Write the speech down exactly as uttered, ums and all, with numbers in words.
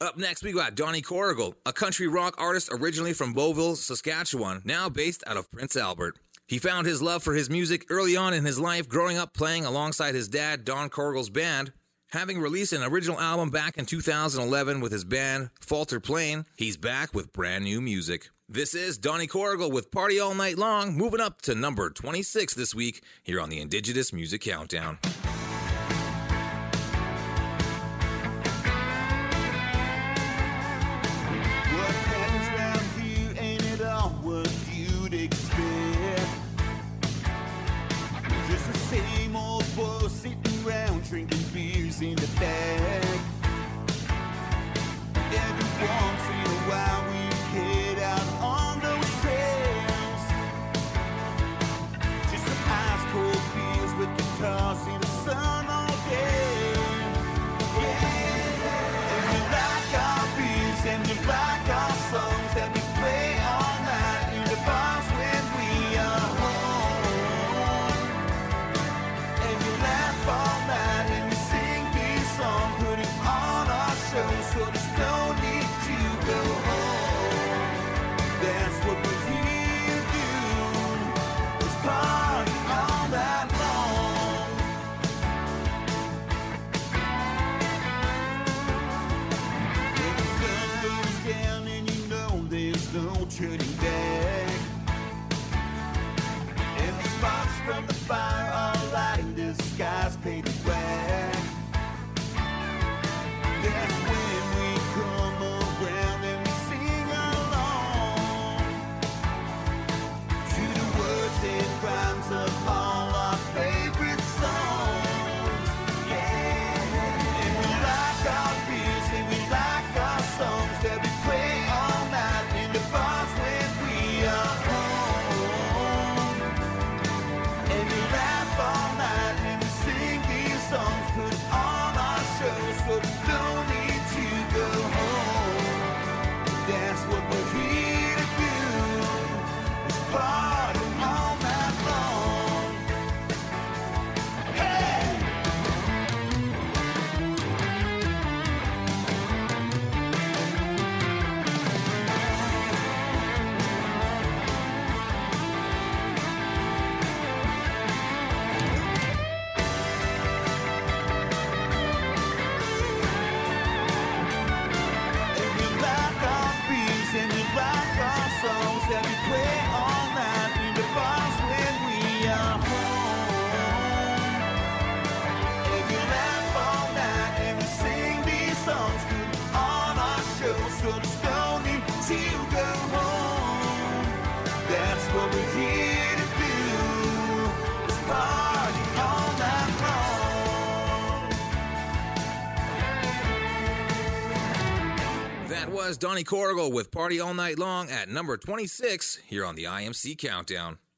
Up next, we got Donnie Corrigal, a country rock artist originally from Beauville, Saskatchewan, now based out of Prince Albert. He found his love for his music early on in his life, growing up playing alongside his dad, Don Corrigal's band. Having released an original album back in two thousand eleven with his band, Falter Plain, he's back with brand new music. This is Donnie Corrigal with Party All Night Long, moving up to number twenty-six this week here on the Indigenous Music Countdown. What happens round here ain't it all what you'd expect? Just the same old boys sitting around drinking beers in the back. Every once in a while we head out on those trails. Just some ice cold beers with guitars in the sun all day. Yeah, and we like our beers and we like our songs that we play all night in the bars when we are home. And we laugh all night and we sing these songs, put it on our show, so there's no need to go home. That's what we're here to do, is party all night long. When the sun goes down and you know there's no turning back, and the sparks from the fire are lighting the skies painted black. That's when we come around and we sing along to the words and rhymes of all our favorite songs. Yeah, and we like our beers and we like our songs that we play all night in the bars when we are home. And we laugh all night and we sing these songs, put on our shows, so there's no need to go home. That's what we're here to do, is party all night long. Hey! And we like our beers and we like our songs that we play all night in the bars when we are home. And we laugh all night and we sing these songs, put on our show, so there's no need to go home. That's what we're here to do, is party all night long. That was Donnie Corrigal with Party All Night Long at number twenty-six here on the I M C Countdown.